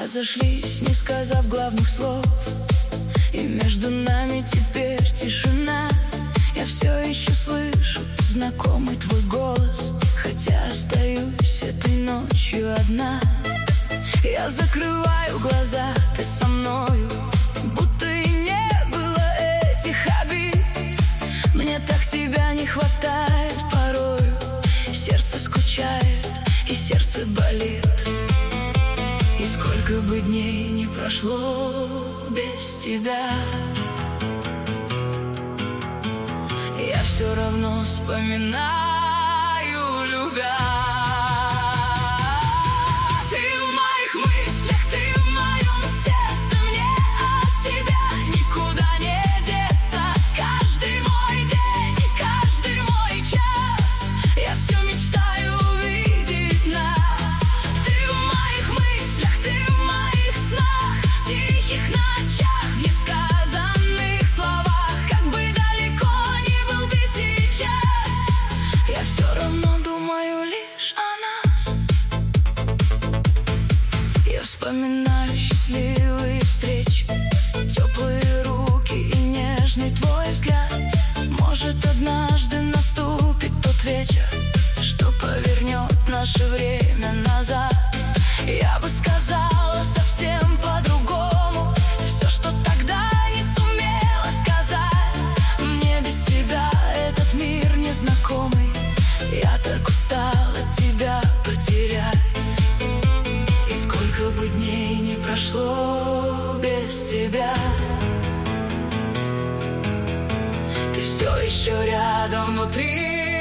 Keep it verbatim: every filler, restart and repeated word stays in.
разошлись, не сказав главных слов, и между нами теперь тишина. Я все еще слышу знакомый твой голос, хотя остаюсь этой ночью одна. Я закрываю глаза, ты со мною, будто и не было этих обид. Мне так тебя не хватает порою, сердце скучает и сердце болит. И сколько бы дней не прошло без тебя, я все равно вспоминаю, любя. Вспоминаю счастливые встречи, теплые руки и нежный твой взгляд. Может, однажды наступит тот вечер, что повернет наше время назад. Я бы сказала совсем по-другому все, что тогда не сумела сказать. Мне без тебя этот мир незнакомый, я так устала тебя потерять. Сколько бы дней не прошло без тебя, ты все еще рядом внутри.